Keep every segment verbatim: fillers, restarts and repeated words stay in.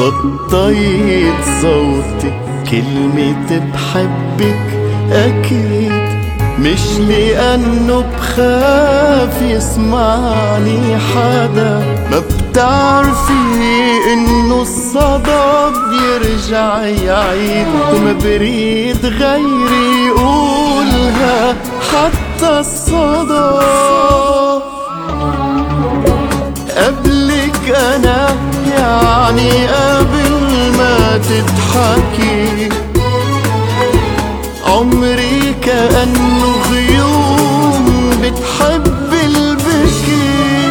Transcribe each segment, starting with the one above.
وطيت صوتي كلمة بحبك أكيد، مش لأنه بخاف يسمعني حدا. ما بتعرفي إنه الصدى بيرجع يعيد، وما بريد غيري يقولها حتى الصدى. قبلك أنا يعني قبل ما تضحكي، عمري كأنه غيوم بتحب البكي.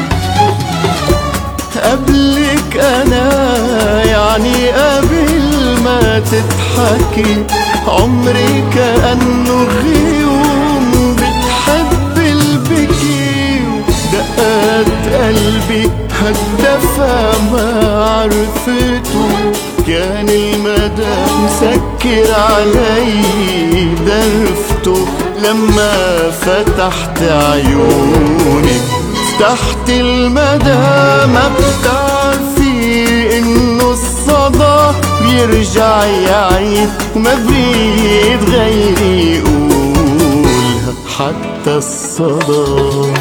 قبلك أنا يعني قبل ما تضحكي، عمري كأنه غيوم بتحب البكي. دقات قلبي هالدفا ما عرفته، كان المدى مسكر علي درفته. لما فتحت عيوني تحت المدى، ما بتعرفي انه الصدى بيرجع يعيد، وما بريد غيري يقولها حتى الصدى.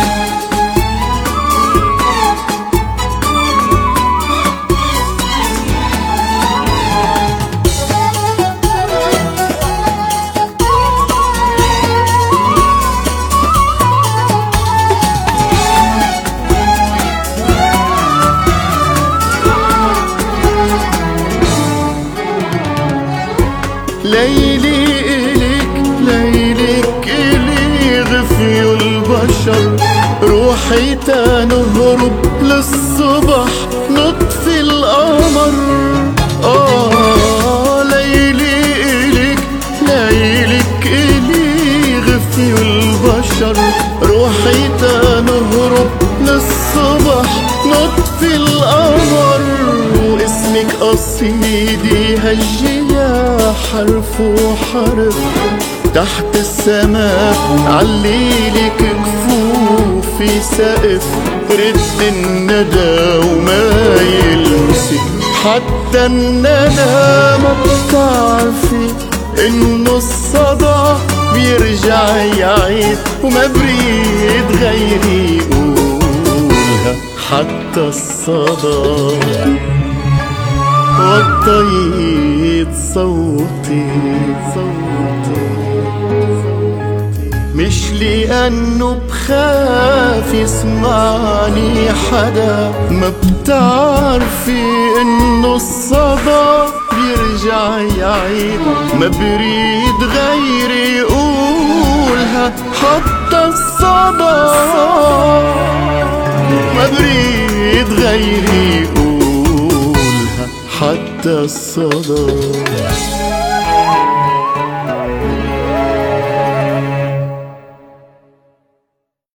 ليلي إليك ليلك إلي غفي البشر، روحي تنهرب للصبح نطفي القمر. آه ليلي إليك ليلك إلي غفي البشر، روحي تنهرب للصبح نطفي القمر. واسمك قصيدي هالجيا حرف وحرف، تحت السماء عليلك كفوفي سقف. رد الندى وما يلمسك حتى الندى، ما بتعرفي انه الصدى بيرجع يعيد، وما بريد غيري يقولها حتى الصدى. وطيت صوتي صوتي مش لأنه بخاف يسمعني حدا. ما بتعرفي إنه الصدى بيرجع يعيد، ما بريد غيري يقولها حتى الصدى. ما بريد غيري يقولها حتى الصدى.